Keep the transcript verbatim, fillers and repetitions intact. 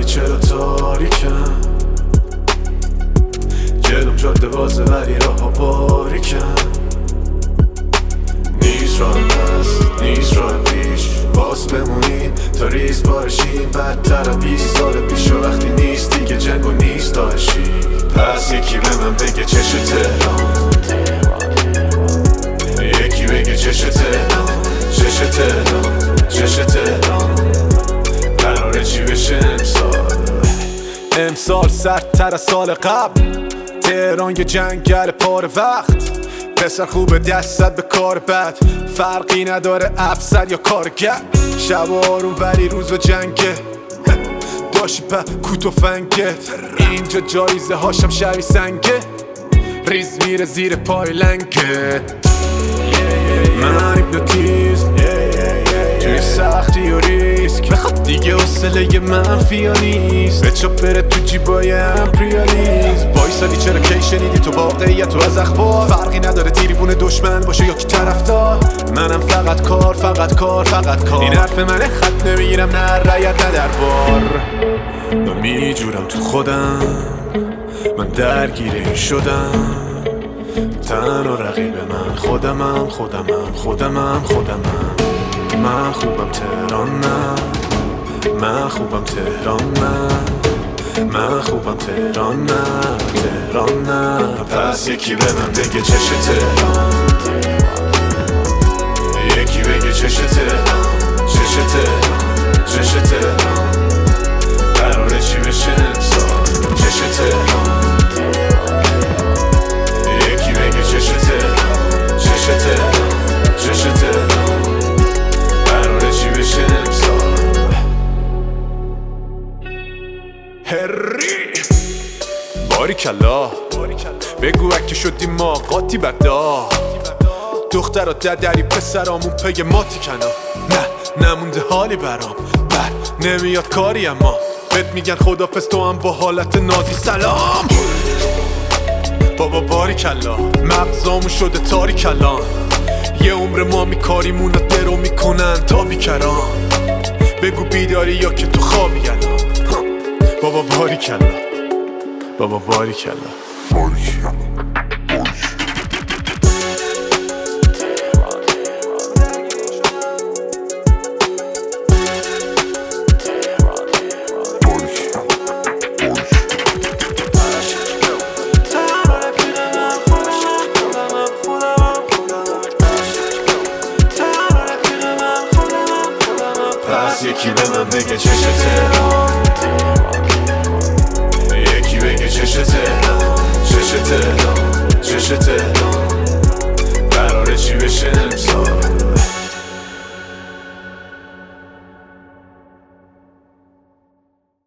ولی چرا تاریکم، جلوم جاده بازه ولی راه ها باریکم. نیست راه پس نیست راه پیش، باز بمونیم تا ریز بارشیم. بدتر از بیست سال پیش و وقتی نیست دیگه جنگ و نیست داشی. پس یکی به من بگه چش تهران، یکی بگه چش تهران، چش تهران، چش تهران. قراره چی بشه امسال؟ امسال سردتر از سال قبل. تهران یه جنگل پار وقت، پسر خوبه دستت به کار بد. فرقی نداره افسر یا کارگر، شب آروم ولی روز و جنگه. داشی په کوت و فنگت، اینجا جایزه هاشم شبی سنگه. ریز میره زیر پای لنگت. من هیپنوتیزم توی سختی و ریسک، بخواد دیگه حوصله منفی ها نیست. به چاپ بره تو جیبای امپریالیزم. وایسادی چرا کی شنیدی تو واقعیت و از اخبار؟ فرقی نداره تریبون دشمن باشه یا کی طرفدار. منم فقط کار فقط کار فقط کار. این حرف منه، خط نمیگیرم نه رایت نه دربار. نمیجورم تو خودم، من درگیر این شدم. تنها رقیب من خودمم خودمم خودمم خودمم. من خوبم تهران نه، من خوبم تهران نه، من خوبم تهران نه، تهران نه. پس یکی به من بگه چش تهران، یکی بگه چش تهران، چش تهران، چش تهران. قراره چی بشه امسال؟ چش تهران، یکی بگه چش تهران، چش تهران، چش تهران. قراره چی بشه امسال؟ هری باریکلا بگو اگه شدی ما قاطی بدا. دخترا ددری پسرامون پی ماتی کنا. نه نمونده حالی برام، بر نمیاد کاری اما بهت میگن خدافز تو هم با حالت نازی سلام. بابا باریکلا مغزامون شده تاریک الان. یه عمر ما میکاریمون رو درو میکنن تا بیکران. بگو بیداری یا که تو خوابی الان. بابا باریکلا بابا باریکلا باریکلا. پس یکی به من بگه چش تهران،